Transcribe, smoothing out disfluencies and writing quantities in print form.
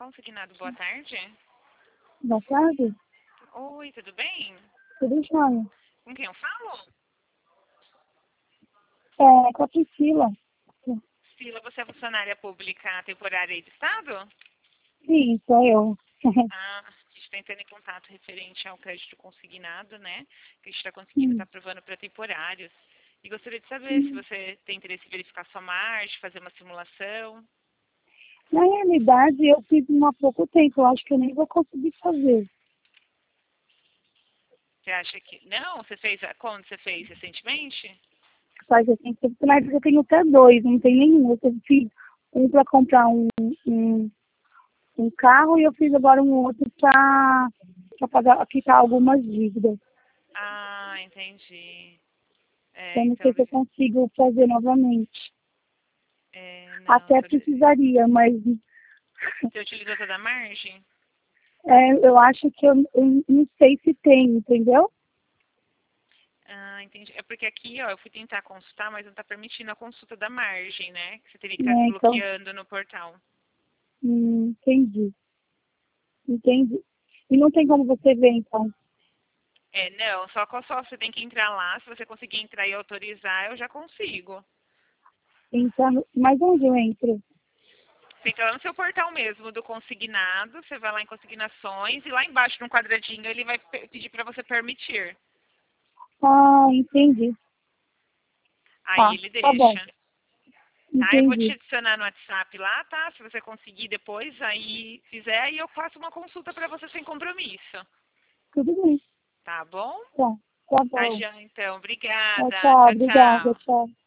Consignado, boa tarde. Boa tarde. Oi, tudo bem? Tudo jóia. Com quem eu falo? Com a Priscila. Priscila, você é funcionária pública temporária aí do Estado? Sim, sou eu. A gente está entrando em contato referente ao crédito consignado, né? Que a gente está conseguindo Sim. estar aprovando para temporários. E gostaria de saber se você tem interesse em verificar sua margem, fazer uma simulação. Na realidade, eu fiz há pouco tempo. Eu acho que eu nem vou conseguir fazer. Você acha que... Não? Você fez... Quando você fez? Recentemente? Faz assim, mas eu tenho até dois, não tem nenhum. Eu fiz um para comprar um carro e eu fiz agora um outro para pagar, quitar algumas dívidas. Ah, entendi. Eu não Então... sei se eu consigo fazer novamente. não, Até precisaria, mas você utilizou toda a margem? eu acho que eu não sei se tem, entendeu? Ah, entendi. É porque aqui, ó, eu fui tentar consultar, mas não está permitindo a consulta da margem, né? Que você teria que estar Então, desbloqueando no portal. entendi. Entendi. E não tem como você ver, então. Não, só você tem que entrar lá. Se você conseguir entrar e autorizar, eu já consigo. Então, mas onde eu entro? Você entra lá no seu portal mesmo, do consignado, você vai lá em consignações e lá embaixo no quadradinho ele vai pedir para você permitir. Ah, entendi. Aí Tá, ele tá bom. deixa. Tá, eu vou te Entendi. adicionar no WhatsApp lá, tá? Se você conseguir depois, aí fizer, aí eu faço uma consulta para você sem compromisso. Tudo bem. Tá bom? Tá, tá Tá, bom. já, então. Tchau, Obrigada. tchau. Tchau, Obrigada. tchau. Tchau.